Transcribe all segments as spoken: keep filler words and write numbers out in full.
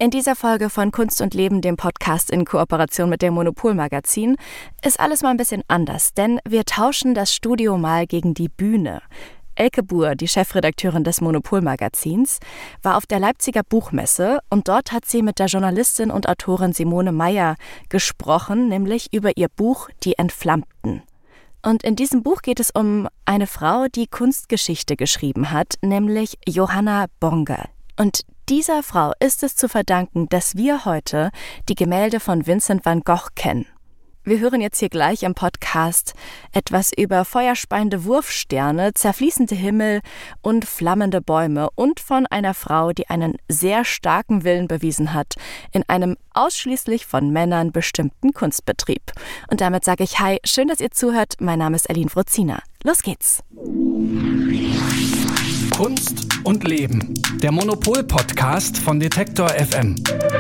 In dieser Folge von Kunst und Leben, dem Podcast in Kooperation mit dem Monopol Magazin, ist alles mal ein bisschen anders, denn wir tauschen das Studio mal gegen die Bühne. Elke Buhr, die Chefredakteurin des Monopol Magazins, war auf der Leipziger Buchmesse und dort hat sie mit der Journalistin und Autorin Simone Maier gesprochen, nämlich über ihr Buch Die Entflammten. Und in diesem Buch geht es um eine Frau, die Kunstgeschichte geschrieben hat, nämlich Johanna Bonge. Und dieser Frau ist es zu verdanken, dass wir heute die Gemälde von Vincent van Gogh kennen. Wir hören jetzt hier gleich im Podcast etwas über feuerspeiende Wurfsterne, zerfließende Himmel und flammende Bäume und von einer Frau, die einen sehr starken Willen bewiesen hat in einem ausschließlich von Männern bestimmten Kunstbetrieb. Und damit sage ich Hi, schön, dass ihr zuhört. Mein Name ist Aline Wrozina. Los geht's! Kunst und Leben, der Monopol-Podcast von Detektor F M.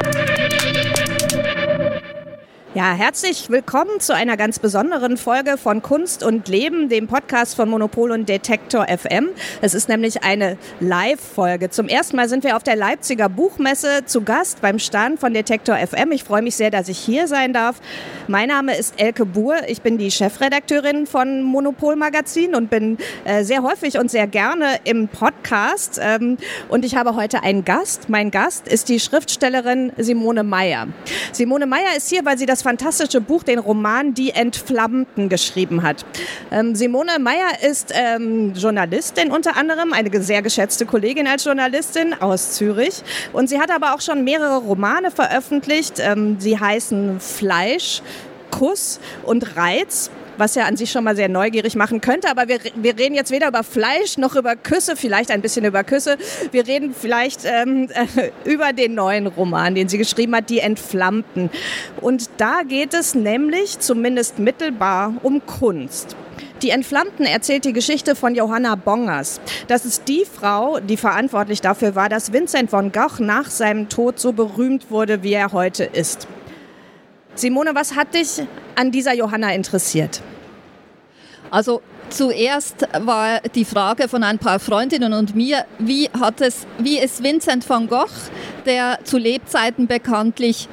Ja, herzlich willkommen zu einer ganz besonderen Folge von Kunst und Leben, dem Podcast von Monopol und Detektor F M. Es ist nämlich eine Live-Folge. Zum ersten Mal sind wir auf der Leipziger Buchmesse zu Gast beim Stand von Detektor F M. Ich freue mich sehr, dass ich hier sein darf. Mein Name ist Elke Buhr. Ich bin die Chefredakteurin von Monopol Magazin und bin äh, sehr häufig und sehr gerne im Podcast. Ähm, und ich habe heute einen Gast. Mein Gast ist die Schriftstellerin Simone Maier. Simone Maier ist hier, weil sie das fantastische Buch, den Roman Die Entflammten geschrieben hat. Ähm, Simone Maier ist ähm, Journalistin unter anderem, eine sehr geschätzte Kollegin als Journalistin aus Zürich. Und sie hat aber auch schon mehrere Romane veröffentlicht. Ähm, sie heißen Fleisch, Kuss und Reiz, was ja an sich schon mal sehr neugierig machen könnte. Aber wir, wir reden jetzt weder über Fleisch noch über Küsse, vielleicht ein bisschen über Küsse. Wir reden vielleicht ähm, äh, über den neuen Roman, den sie geschrieben hat, Die Entflammten. Und da geht es nämlich zumindest mittelbar um Kunst. Die Entflammten erzählt die Geschichte von Johanna Bongers. Das ist die Frau, die verantwortlich dafür war, dass Vincent van Gogh nach seinem Tod so berühmt wurde, wie er heute ist. Simone, was hat dich an dieser Johanna interessiert? Also zuerst war die Frage von ein paar Freundinnen und mir, wie hat es, wie ist Vincent van Gogh, der zu Lebzeiten bekanntlich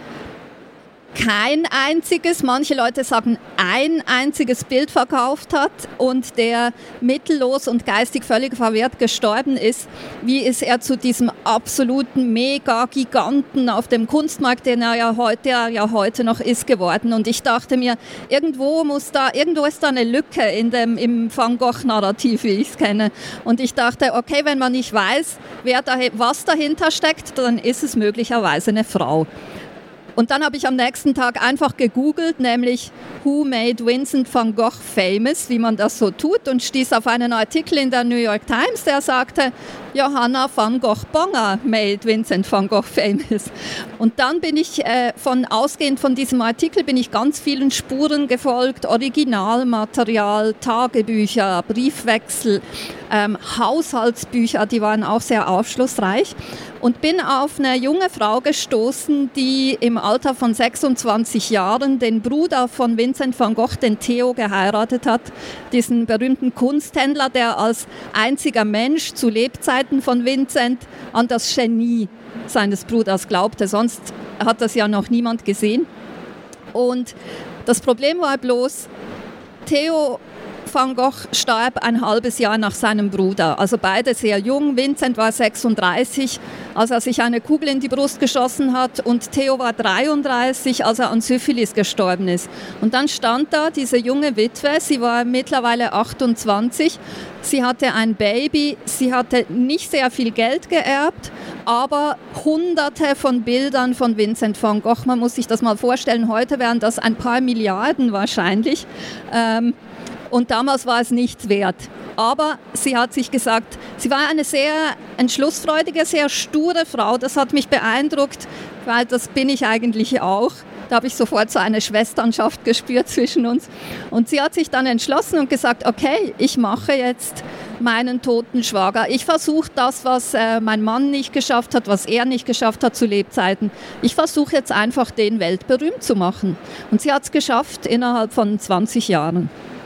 kein einziges, manche Leute sagen ein einziges Bild verkauft hat und der mittellos und geistig völlig verwirrt gestorben ist, wie ist er zu diesem absoluten Mega-Giganten auf dem Kunstmarkt, den er ja heute, der ja heute noch ist, geworden. Und ich dachte mir, irgendwo muss da, irgendwo ist da eine Lücke in dem, im Van Gogh-Narrativ, wie ich es kenne. Und ich dachte, okay, wenn man nicht weiß, wer da, was dahinter steckt, dann ist es möglicherweise eine Frau. Und dann habe ich am nächsten Tag einfach gegoogelt, nämlich Who made Vincent van Gogh famous, wie man das so tut, und stieß auf einen Artikel in der New York Times, der sagte, Johanna van Gogh Bonge made Vincent van Gogh famous. Und dann bin ich, äh, von ausgehend von diesem Artikel, bin ich ganz vielen Spuren gefolgt, Originalmaterial, Tagebücher, Briefwechsel, ähm, Haushaltsbücher, die waren auch sehr aufschlussreich. Und bin auf eine junge Frau gestoßen, die im Alter von sechsundzwanzig Jahren den Bruder von Vincent van Gogh, den Theo, geheiratet hat. Diesen berühmten Kunsthändler, der als einziger Mensch zu Lebzeiten von Vincent an das Genie seines Bruders glaubte. Sonst hat das ja noch niemand gesehen. Und das Problem war bloß, Theo van Gogh starb ein halbes Jahr nach seinem Bruder, also beide sehr jung. Vincent war sechsunddreißig, als er sich eine Kugel in die Brust geschossen hat, und Theo war dreiunddreißig, als er an Syphilis gestorben ist. Und dann stand da diese junge Witwe, sie war mittlerweile achtundzwanzig, sie hatte ein Baby, sie hatte nicht sehr viel Geld geerbt, aber hunderte von Bildern von Vincent van Gogh. Man muss sich das mal vorstellen, heute wären das ein paar Milliarden wahrscheinlich. Ähm, Und damals war es nichts wert. Aber sie hat sich gesagt, sie war eine sehr entschlussfreudige, sehr sture Frau. Das hat mich beeindruckt, weil das bin ich eigentlich auch. Da habe ich sofort so eine Schwesternschaft gespürt zwischen uns. Und sie hat sich dann entschlossen und gesagt, okay, ich mache jetzt meinen toten Schwager. Ich versuche das, was äh, mein Mann nicht geschafft hat, was er nicht geschafft hat zu Lebzeiten. Ich versuche jetzt einfach, den weltberühmt zu machen. Und sie hat es geschafft innerhalb von zwanzig Jahren.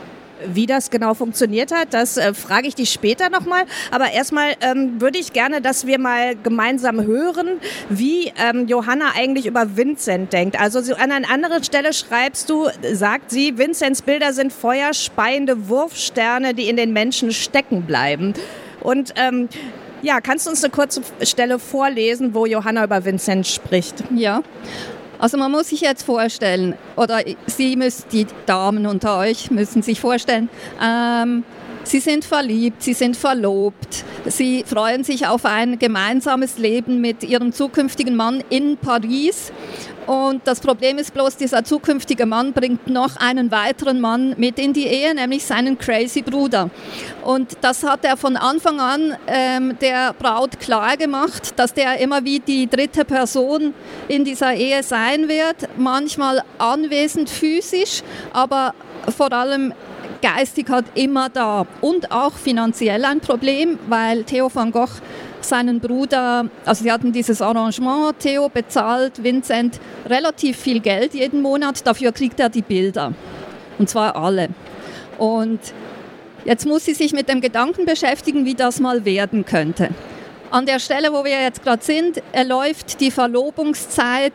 Wie das genau funktioniert hat, das äh, frage ich dich später nochmal. Aber erstmal ähm, würde ich gerne, dass wir mal gemeinsam hören, wie ähm, Johanna eigentlich über Vincent denkt. Also so an einer anderen Stelle schreibst du, sagt sie, Vincents Bilder sind feuerspeiende Wurfsterne, die in den Menschen stecken bleiben. Und ähm, ja, kannst du uns eine kurze Stelle vorlesen, wo Johanna über Vincent spricht? Ja. Also man muss sich jetzt vorstellen, oder Sie müssen, die Damen unter euch müssen sich vorstellen, ähm, Sie sind verliebt, Sie sind verlobt, Sie freuen sich auf ein gemeinsames Leben mit Ihrem zukünftigen Mann in Paris. Und das Problem ist bloß, dieser zukünftige Mann bringt noch einen weiteren Mann mit in die Ehe, nämlich seinen crazy Bruder. Und das hat er von Anfang an ähm, der Braut klar gemacht, dass der immer wie die dritte Person in dieser Ehe sein wird, manchmal anwesend physisch, aber vor allem geistig halt immer da. Und auch finanziell ein Problem, weil Theo van Gogh seinen Bruder, also sie hatten dieses Arrangement, Theo bezahlt Vincent relativ viel Geld jeden Monat, dafür kriegt er die Bilder. Und zwar alle. Und jetzt muss sie sich mit dem Gedanken beschäftigen, wie das mal werden könnte. An der Stelle, wo wir jetzt gerade sind, läuft die Verlobungszeit.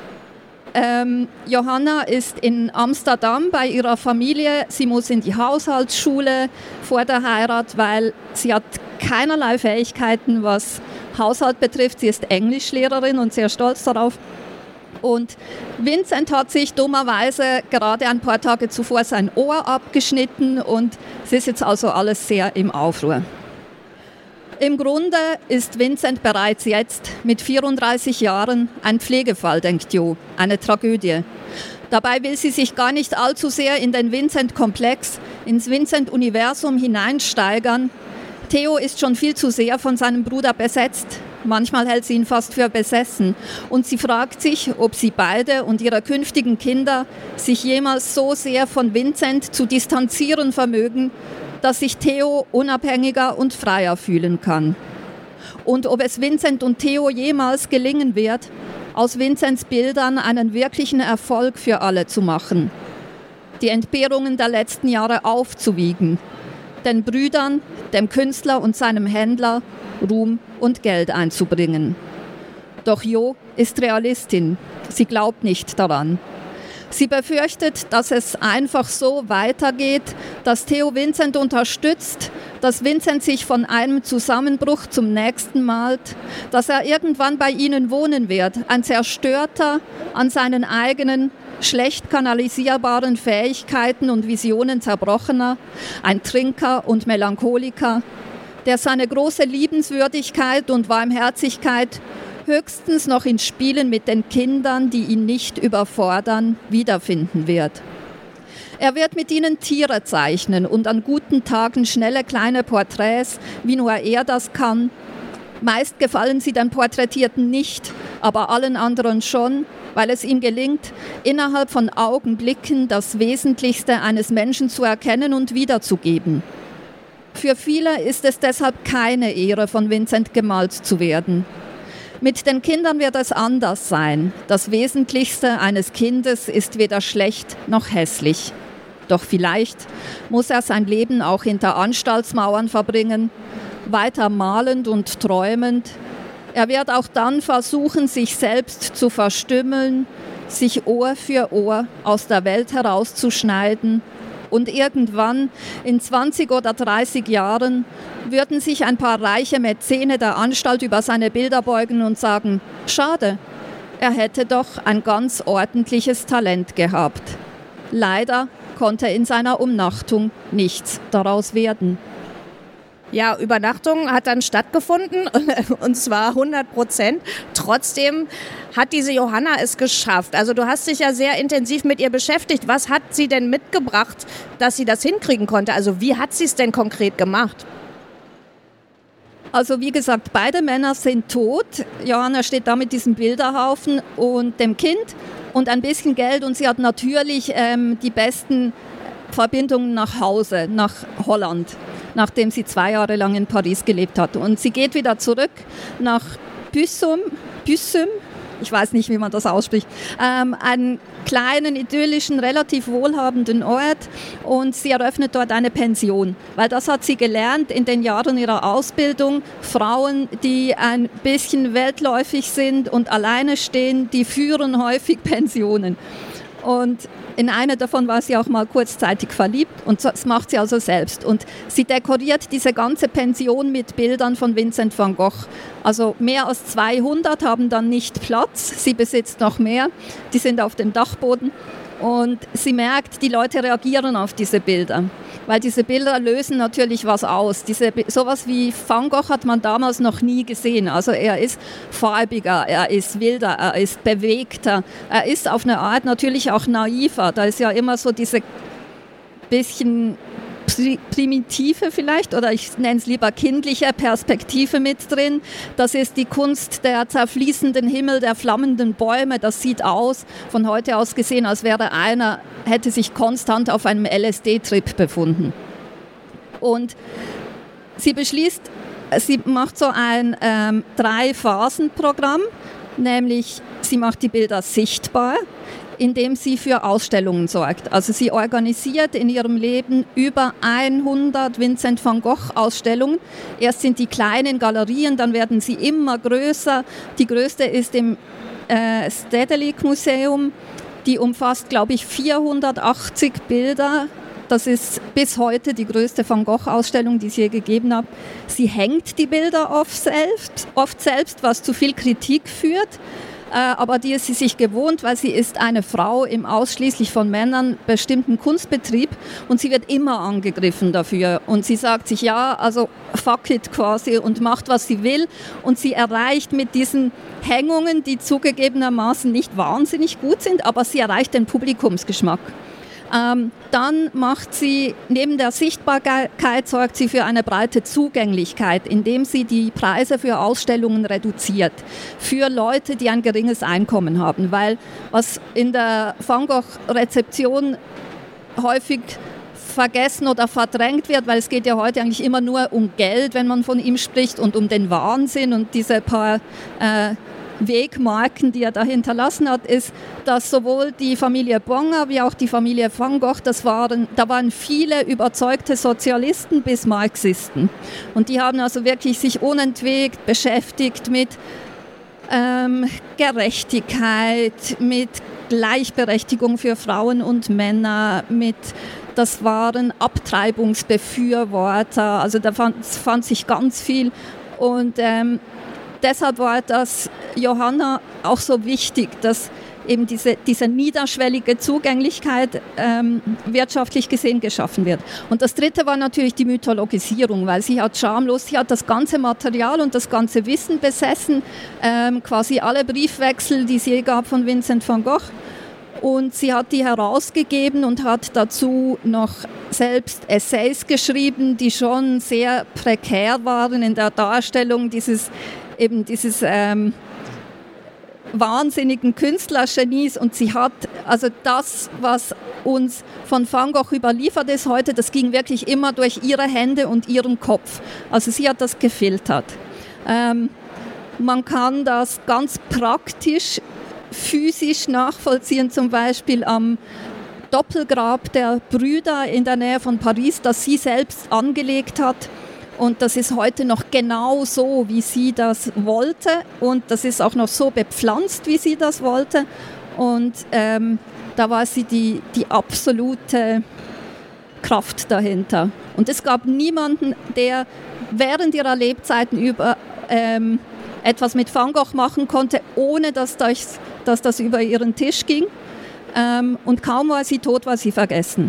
Ähm, Johanna ist in Amsterdam bei ihrer Familie. Sie muss in die Haushaltsschule vor der Heirat, weil sie hat keinerlei Fähigkeiten, was Haushalt betrifft. Sie ist Englischlehrerin und sehr stolz darauf. Und Vincent hat sich dummerweise gerade ein paar Tage zuvor sein Ohr abgeschnitten und es ist jetzt also alles sehr im Aufruhr. Im Grunde ist Vincent bereits jetzt mit vierunddreißig Jahren ein Pflegefall, denkt Jo, eine Tragödie. Dabei will sie sich gar nicht allzu sehr in den Vincent-Komplex, ins Vincent-Universum hineinsteigern. Theo ist schon viel zu sehr von seinem Bruder besetzt. Manchmal hält sie ihn fast für besessen. Und sie fragt sich, ob sie beide und ihre künftigen Kinder sich jemals so sehr von Vincent zu distanzieren vermögen, dass sich Theo unabhängiger und freier fühlen kann. Und ob es Vincent und Theo jemals gelingen wird, aus Vincents Bildern einen wirklichen Erfolg für alle zu machen. Die Entbehrungen der letzten Jahre aufzuwiegen. Den Brüdern, dem Künstler und seinem Händler Ruhm und Geld einzubringen. Doch Jo ist Realistin. Sie glaubt nicht daran. Sie befürchtet, dass es einfach so weitergeht, dass Theo Vincent unterstützt, dass Vincent sich von einem Zusammenbruch zum nächsten malt, dass er irgendwann bei ihnen wohnen wird, ein zerstörter, an seinen eigenen, schlecht kanalisierbaren Fähigkeiten und Visionen zerbrochener, ein Trinker und Melancholiker, der seine große Liebenswürdigkeit und Warmherzigkeit höchstens noch in Spielen mit den Kindern, die ihn nicht überfordern, wiederfinden wird. Er wird mit ihnen Tiere zeichnen und an guten Tagen schnelle kleine Porträts, wie nur er das kann. Meist gefallen sie den Porträtierten nicht, aber allen anderen schon, weil es ihm gelingt, innerhalb von Augenblicken das Wesentlichste eines Menschen zu erkennen und wiederzugeben. Für viele ist es deshalb keine Ehre, von Vincent gemalt zu werden. Mit den Kindern wird es anders sein. Das Wesentlichste eines Kindes ist weder schlecht noch hässlich. Doch vielleicht muss er sein Leben auch hinter Anstaltsmauern verbringen, weiter malend und träumend. Er wird auch dann versuchen, sich selbst zu verstümmeln, sich Ohr für Ohr aus der Welt herauszuschneiden. Und irgendwann, in zwanzig oder dreißig Jahren, würden sich ein paar reiche Mäzene der Anstalt über seine Bilder beugen und sagen, schade, er hätte doch ein ganz ordentliches Talent gehabt. Leider konnte in seiner Umnachtung nichts daraus werden. Ja, Übernachtung hat dann stattgefunden und zwar hundert Prozent. Trotzdem hat diese Johanna es geschafft. Also du hast dich ja sehr intensiv mit ihr beschäftigt. Was hat sie denn mitgebracht, dass sie das hinkriegen konnte? Also wie hat sie es denn konkret gemacht? Also wie gesagt, beide Männer sind tot. Johanna steht da mit diesem Bilderhaufen und dem Kind und ein bisschen Geld. Und sie hat natürlich ähm, die besten Verbindungen nach Hause, nach Holland, nachdem sie zwei Jahre lang in Paris gelebt hat. Und sie geht wieder zurück nach Büssum, Büssum ich weiß nicht, wie man das ausspricht, ähm, einen kleinen, idyllischen, relativ wohlhabenden Ort und sie eröffnet dort eine Pension, weil das hat sie gelernt in den Jahren ihrer Ausbildung. Frauen, die ein bisschen weltläufig sind und alleine stehen, die führen häufig Pensionen. Und in eine davon war sie auch mal kurzzeitig verliebt und das macht sie also selbst. Und sie dekoriert diese ganze Pension mit Bildern von Vincent van Gogh. Also mehr als zweihundert haben dann nicht Platz. Sie besitzt noch mehr. Die sind auf dem Dachboden. Und sie merkt, die Leute reagieren auf diese Bilder, weil diese Bilder lösen natürlich was aus. Diese, sowas wie Van Gogh hat man damals noch nie gesehen. Also er ist farbiger, er ist wilder, er ist bewegter, er ist auf eine Art natürlich auch naiver. Da ist ja immer so diese bisschen primitive vielleicht, oder ich nenne es lieber kindliche Perspektive mit drin. Das ist die Kunst der zerfließenden Himmel, der flammenden Bäume. Das sieht aus, von heute aus gesehen, als wäre einer, hätte sich konstant auf einem L S D-Trip befunden. Und sie beschließt, sie macht so ein ähm, Drei-Phasen-Programm, nämlich sie macht die Bilder sichtbar, indem sie für Ausstellungen sorgt. Also sie organisiert in ihrem Leben über hundert Vincent van Gogh Ausstellungen. Erst sind die kleinen Galerien, dann werden sie immer größer. Die größte ist im äh, Stedelijk Museum. Die umfasst, glaube ich, vierhundertachtzig Bilder. Das ist bis heute die größte Van Gogh-Ausstellung, die es je gegeben hat. Sie hängt die Bilder oft selbst, oft selbst, was zu viel Kritik führt. Aber die ist sie sich gewohnt, weil sie ist eine Frau im ausschließlich von Männern bestimmten Kunstbetrieb und sie wird immer angegriffen dafür. Und sie sagt sich, ja, also fuck it quasi und macht, was sie will. Und sie erreicht mit diesen Hängungen, die zugegebenermaßen nicht wahnsinnig gut sind, aber sie erreicht den Publikumsgeschmack. Ähm, dann macht sie, neben der Sichtbarkeit sorgt sie für eine breite Zugänglichkeit, indem sie die Preise für Ausstellungen reduziert, für Leute, die ein geringes Einkommen haben. Weil was in der Van Gogh-Rezeption häufig vergessen oder verdrängt wird, weil es geht ja heute eigentlich immer nur um Geld, wenn man von ihm spricht, und um den Wahnsinn und diese paar äh, Wegmarken, die er da hinterlassen hat, ist, dass sowohl die Familie Bonger wie auch die Familie Van Gogh, das waren, da waren viele überzeugte Sozialisten bis Marxisten. Und die haben also wirklich sich unentwegt beschäftigt mit ähm, Gerechtigkeit, mit Gleichberechtigung für Frauen und Männer, mit, das waren Abtreibungsbefürworter, also da fand, fand sich ganz viel. Und ähm, deshalb war das Johanna auch so wichtig, dass eben diese, diese niederschwellige Zugänglichkeit ähm, wirtschaftlich gesehen geschaffen wird. Und das Dritte war natürlich die Mythologisierung, weil sie hat schamlos, sie hat das ganze Material und das ganze Wissen besessen, ähm, quasi alle Briefwechsel, die es je gab von Vincent van Gogh. Und sie hat die herausgegeben und hat dazu noch selbst Essays geschrieben, die schon sehr prekär waren in der Darstellung dieses eben dieses ähm, wahnsinnigen Künstlergenies. Und sie hat, also das, was uns von Van Gogh überliefert ist heute, das ging wirklich immer durch ihre Hände und ihren Kopf. Also sie hat das gefiltert. Ähm, man kann das ganz praktisch, physisch nachvollziehen, zum Beispiel am Doppelgrab der Brüder in der Nähe von Paris, das sie selbst angelegt hat. Und das ist heute noch genau so, wie sie das wollte. Und das ist auch noch so bepflanzt, wie sie das wollte. Und ähm, da war sie die, die absolute Kraft dahinter. Und es gab niemanden, der während ihrer Lebzeiten über, ähm, etwas mit Van Gogh machen konnte, ohne dass das, dass das über ihren Tisch ging. Ähm, und kaum war sie tot, war sie vergessen.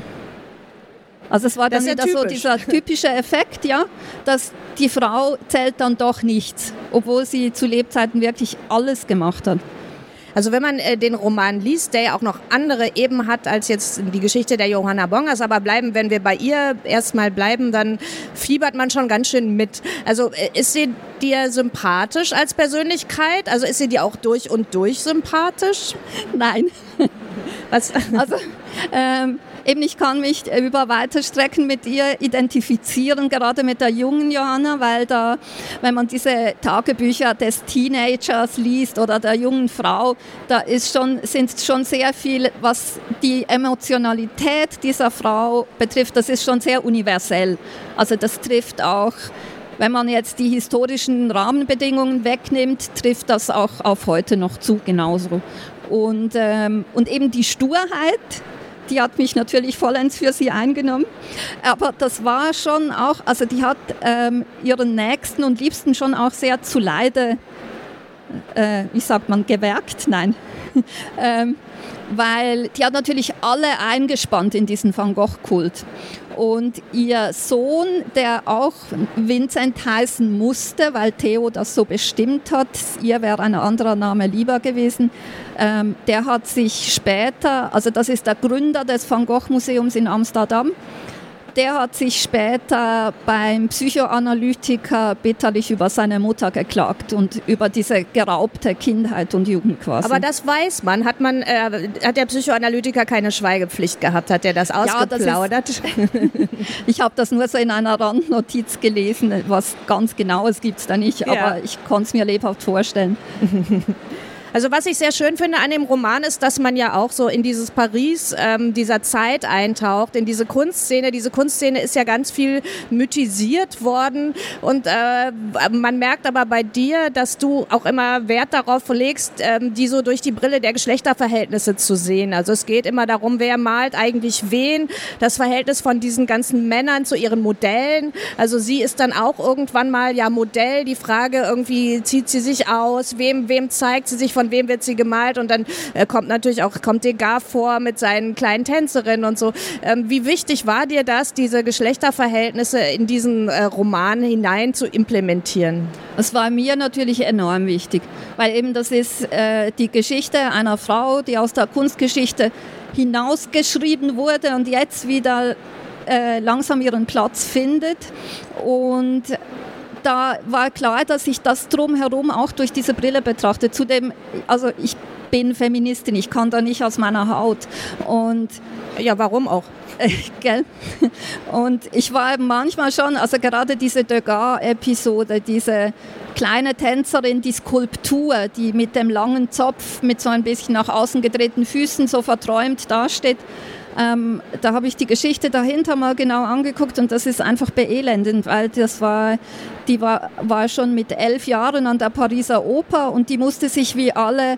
Also es war dann wieder so dieser typische Effekt, ja, dass die Frau zählt dann doch nichts, obwohl sie zu Lebzeiten wirklich alles gemacht hat. Also wenn man äh, den Roman liest, der ja auch noch andere Ebenen hat als jetzt die Geschichte der Johanna Bongers, aber bleiben, wenn wir bei ihr erstmal bleiben, dann fiebert man schon ganz schön mit. Also äh, ist sie dir sympathisch als Persönlichkeit? Also ist sie dir auch durch und durch sympathisch? Nein. Was? Also ähm, eben, ich kann mich über weite Strecken mit ihr identifizieren, gerade mit der jungen Johanna, weil da, wenn man diese Tagebücher des Teenagers liest oder der jungen Frau, da ist schon, sind schon sehr viel, was die Emotionalität dieser Frau betrifft, das ist schon sehr universell. Also das trifft auch, wenn man jetzt die historischen Rahmenbedingungen wegnimmt, trifft das auch auf heute noch zu, genauso. Und, ähm, und eben die Sturheit, die hat mich natürlich vollends für sie eingenommen. Aber das war schon auch, also die hat ähm, ihren Nächsten und Liebsten schon auch sehr zuleide, äh, wie sagt man, gewerkt? Nein. ähm, weil die hat natürlich alle eingespannt in diesen Van Gogh-Kult. Und ihr Sohn, der auch Vincent heißen musste, weil Theo das so bestimmt hat, ihr wäre ein anderer Name lieber gewesen, ähm, der hat sich später, also das ist der Gründer des Van Gogh Museums in Amsterdam, der hat sich später beim Psychoanalytiker bitterlich über seine Mutter geklagt und über diese geraubte Kindheit und Jugend quasi. Aber das weiß man. Hat man, äh, hat der Psychoanalytiker keine Schweigepflicht gehabt? Hat der das ausgeplaudert? Ja, das ist, ich habe das nur so in einer Randnotiz gelesen. Was ganz Genaues gibt es da nicht, ja. Aber ich konnte es mir lebhaft vorstellen. Also was ich sehr schön finde an dem Roman ist, dass man ja auch so in dieses Paris ähm, dieser Zeit eintaucht, in diese Kunstszene. Diese Kunstszene ist ja ganz viel mythisiert worden und äh, man merkt aber bei dir, dass du auch immer Wert darauf legst, ähm, die so durch die Brille der Geschlechterverhältnisse zu sehen. Also es geht immer darum, wer malt eigentlich wen, das Verhältnis von diesen ganzen Männern zu ihren Modellen. Also sie ist dann auch irgendwann mal ja Modell, die Frage irgendwie, zieht sie sich aus, wem, wem zeigt sie sich, von wem wird sie gemalt und dann äh, kommt natürlich auch kommt Degas vor mit seinen kleinen Tänzerinnen und so. Ähm, wie wichtig war dir das, diese Geschlechterverhältnisse in diesen äh, Roman hinein zu implementieren? Es war mir natürlich enorm wichtig, weil eben das ist äh, die Geschichte einer Frau, die aus der Kunstgeschichte hinausgeschrieben wurde und jetzt wieder äh, langsam ihren Platz findet. Und da war klar, dass ich das drumherum auch durch diese Brille betrachte. Zudem, also ich bin Feministin, ich kann da nicht aus meiner Haut. Und ja, warum auch? Äh, gell? Und ich war manchmal schon, also gerade diese Degas-Episode, diese kleine Tänzerin, die Skulptur, die mit dem langen Zopf, mit so ein bisschen nach außen gedrehten Füßen so verträumt dasteht, Ähm, da habe ich die Geschichte dahinter mal genau angeguckt und das ist einfach beelendend, weil das war, die war, war schon mit elf Jahren an der Pariser Oper und die musste sich wie alle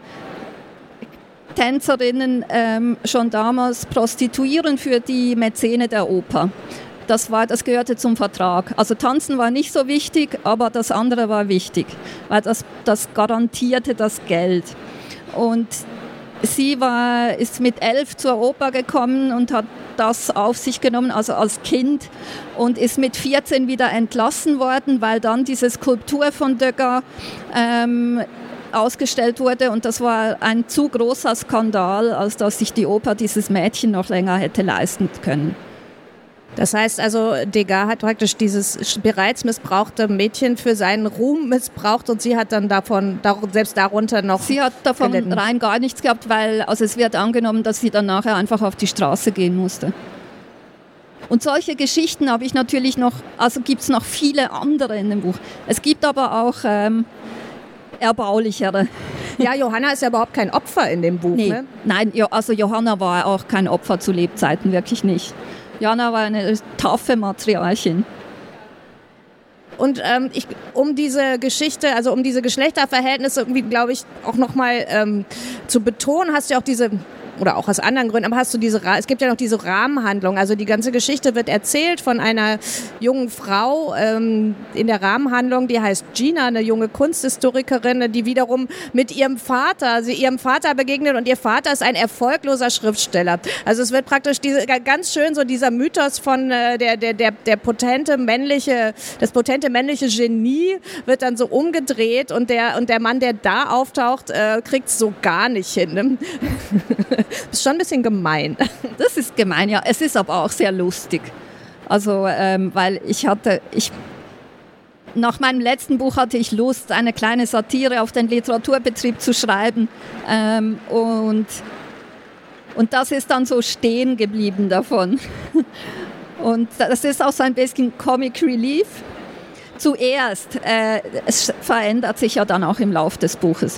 Tänzerinnen ähm, schon damals prostituieren für die Mäzene der Oper. Das, war, das gehörte zum Vertrag. Also Tanzen war nicht so wichtig, aber das andere war wichtig, weil das, das garantierte das Geld. Und sie war, ist mit elf zur Oper gekommen und hat das auf sich genommen, also als Kind, und ist mit vierzehn wieder entlassen worden, weil dann diese Skulptur von Degas ähm, ausgestellt wurde und das war ein zu großer Skandal, als dass sich die Oper dieses Mädchen noch länger hätte leisten können. Das heißt also, Degas hat praktisch dieses bereits missbrauchte Mädchen für seinen Ruhm missbraucht und sie hat dann davon, selbst darunter noch Sie hat davon gelitten. Rein gar nichts gehabt, weil also es wird angenommen, dass sie dann nachher einfach auf die Straße gehen musste. Und solche Geschichten habe ich natürlich noch, also gibt es noch viele andere in dem Buch. Es gibt aber auch ähm, erbaulichere. Ja, Johanna ist ja überhaupt kein Opfer in dem Buch, nee, ne? Nein, also Johanna war auch kein Opfer zu Lebzeiten, wirklich nicht. Johanna war eine taffe Matriarchin. Und ähm, ich, um diese Geschichte, also um diese Geschlechterverhältnisse irgendwie, glaube ich, auch nochmal ähm, zu betonen, hast du ja auch diese, oder auch aus anderen Gründen, aber hast du diese, es gibt ja noch diese Rahmenhandlung, also die ganze Geschichte wird erzählt von einer jungen Frau ähm, in der Rahmenhandlung, die heißt Gina, eine junge Kunsthistorikerin, die wiederum mit ihrem Vater, sie ihrem Vater begegnet und ihr Vater ist ein erfolgloser Schriftsteller. Also es wird praktisch diese, ganz schön so dieser Mythos von äh, der, der, der, der potente männliche, das potente männliche Genie wird dann so umgedreht und der, und der Mann, der da auftaucht, äh, kriegt es so gar nicht hin. Ne? Das ist schon ein bisschen gemein. Das ist gemein, ja. Es ist aber auch sehr lustig. Also, ähm, weil ich hatte, ich, nach meinem letzten Buch hatte ich Lust, eine kleine Satire auf den Literaturbetrieb zu schreiben. Ähm, und Und das ist dann so stehen geblieben davon. Und das ist auch so ein bisschen Comic Relief. Zuerst, äh, es verändert sich ja dann auch im Lauf des Buches.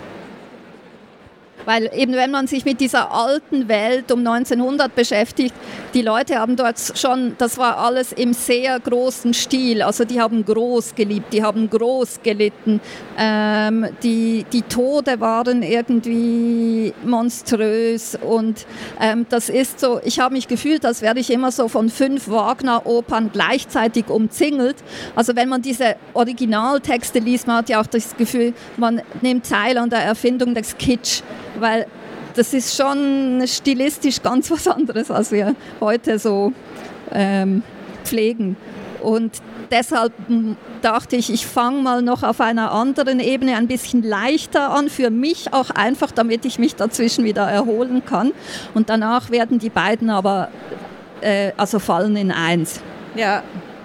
Weil eben wenn man sich mit dieser alten Welt um neunzehnhundert beschäftigt, die Leute haben dort schon, das war alles im sehr großen Stil, also die haben groß geliebt, die haben groß gelitten, ähm, die, die Tode waren irgendwie monströs und ähm, das ist so, ich habe mich gefühlt, als werde ich immer so von fünf Wagner-Opern gleichzeitig umzingelt. Also wenn man diese Originaltexte liest, man hat ja auch das Gefühl, man nimmt teil an der Erfindung des Kitsch. Weil das ist schon stilistisch ganz was anderes, als wir heute so ähm, pflegen. Und deshalb dachte ich, ich fange mal noch auf einer anderen Ebene ein bisschen leichter an, für mich auch einfach, damit ich mich dazwischen wieder erholen kann. Und danach werden die beiden aber äh, also fallen in eins. Ja.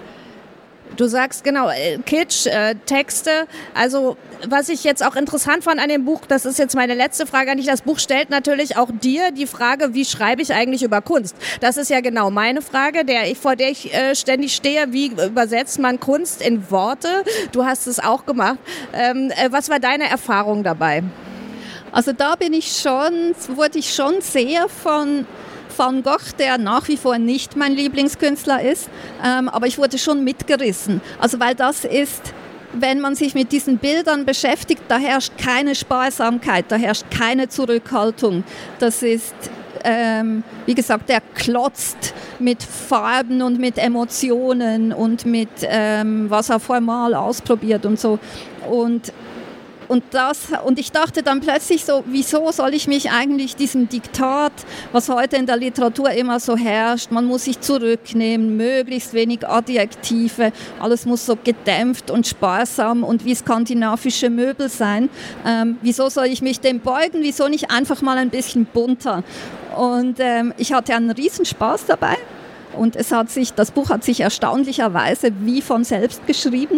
Du sagst genau, Kitsch, äh, Texte, also was ich jetzt auch interessant fand an dem Buch, das ist jetzt meine letzte Frage an dich, das Buch stellt natürlich auch dir die Frage, wie schreibe ich eigentlich über Kunst? Das ist ja genau meine Frage, der ich, vor der ich äh, ständig stehe, wie übersetzt man Kunst in Worte? Du hast es auch gemacht. Ähm, äh, was war deine Erfahrung dabei? Also da bin ich schon, wurde ich schon sehr von Van Gogh, der nach wie vor nicht mein Lieblingskünstler ist, ähm, aber ich wurde schon mitgerissen. Also weil das ist, wenn man sich mit diesen Bildern beschäftigt, da herrscht keine Sparsamkeit, da herrscht keine Zurückhaltung. Das ist, ähm, wie gesagt, der klotzt mit Farben und mit Emotionen und mit, ähm, was er formal ausprobiert und so. Und Und, das, und ich dachte dann plötzlich so, wieso soll ich mich eigentlich diesem Diktat, was heute in der Literatur immer so herrscht, man muss sich zurücknehmen, möglichst wenig Adjektive, alles muss so gedämpft und sparsam und wie skandinavische Möbel sein. Ähm, wieso soll ich mich dem beugen, wieso nicht einfach mal ein bisschen bunter? Und ähm, ich hatte einen Riesenspaß dabei und es hat sich, das Buch hat sich erstaunlicherweise wie von selbst geschrieben.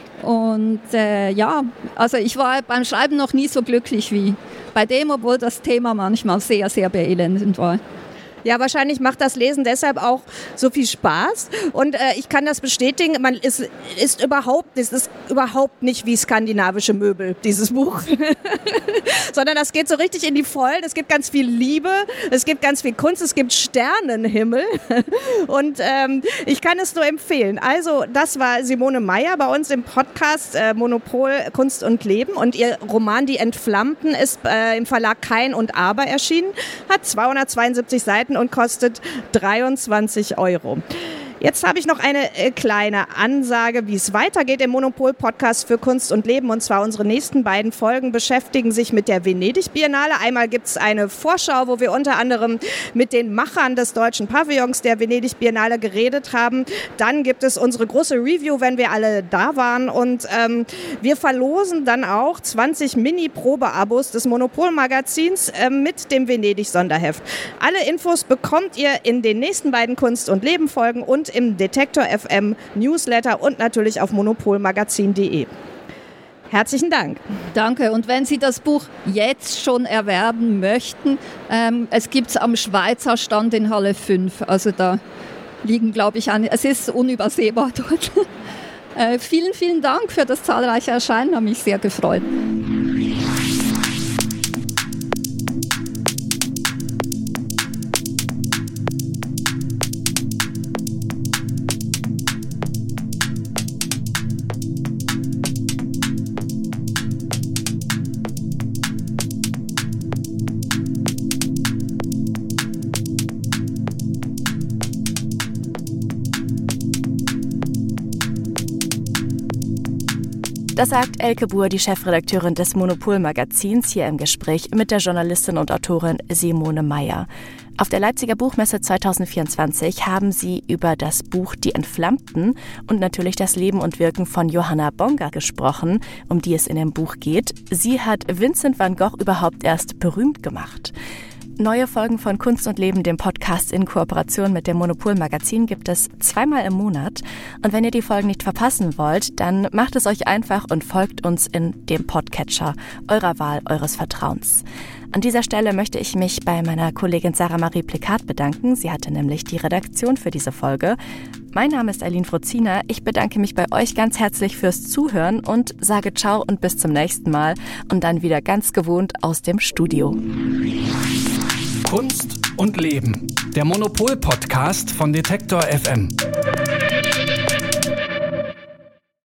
Und äh, ja, also ich war beim Schreiben noch nie so glücklich wie bei dem, obwohl das Thema manchmal sehr, sehr beelendend war. Ja, wahrscheinlich macht das Lesen deshalb auch so viel Spaß. Und äh, ich kann das bestätigen, man ist, ist überhaupt, es ist überhaupt nicht wie skandinavische Möbel, dieses Buch. Sondern das geht so richtig in die Vollen. Es gibt ganz viel Liebe, es gibt ganz viel Kunst, es gibt Sternenhimmel. Und ähm, ich kann es nur empfehlen. Also, das war Simone Maier bei uns im Podcast äh, Monopol Kunst und Leben. Und ihr Roman Die Entflammten ist äh, im Verlag Kein und Aber erschienen, hat zweihundertzweiundsiebzig Seiten und kostet dreiundzwanzig Euro. Jetzt habe ich noch eine äh, kleine Ansage, wie es weitergeht im Monopol-Podcast für Kunst und Leben. Und zwar unsere nächsten beiden Folgen beschäftigen sich mit der Venedig-Biennale. Einmal gibt es eine Vorschau, wo wir unter anderem mit den Machern des deutschen Pavillons der Venedig-Biennale geredet haben. Dann gibt es unsere große Review, wenn wir alle da waren. Und ähm, wir verlosen dann auch zwanzig Mini-Probe-Abos des Monopol-Magazins äh, mit dem Venedig-Sonderheft. Alle Infos bekommt ihr in den nächsten beiden Kunst- und Leben-Folgen und im Detektor F M Newsletter und natürlich auf monopolmagazin punkt de. Herzlichen Dank. Danke. Und wenn Sie das Buch jetzt schon erwerben möchten, ähm, es gibt es am Schweizer Stand in Halle fünf. Also da liegen, glaube ich, an. Es ist unübersehbar dort. äh, vielen, vielen Dank für das zahlreiche Erscheinen. Hat mich sehr gefreut. Das sagt Elke Buhr, die Chefredakteurin des Monopol-Magazins, hier im Gespräch mit der Journalistin und Autorin Simone Maier. Auf der Leipziger Buchmesse zweitausendvierundzwanzig haben sie über das Buch Die Entflammten und natürlich das Leben und Wirken von Johanna Bonga gesprochen, um die es in dem Buch geht. Sie hat Vincent van Gogh überhaupt erst berühmt gemacht. Neue Folgen von Kunst und Leben, dem Podcast in Kooperation mit dem Monopol Magazin, gibt es zweimal im Monat. Und wenn ihr die Folgen nicht verpassen wollt, dann macht es euch einfach und folgt uns in dem Podcatcher eurer Wahl, eures Vertrauens. An dieser Stelle möchte ich mich bei meiner Kollegin Sarah Marie Plikat bedanken. Sie hatte nämlich die Redaktion für diese Folge. Mein Name ist Eileen Fruzina. Ich bedanke mich bei euch ganz herzlich fürs Zuhören und sage ciao und bis zum nächsten Mal. Und dann wieder ganz gewohnt aus dem Studio. Kunst und Leben. Der Monopol-Podcast von Detektor F M.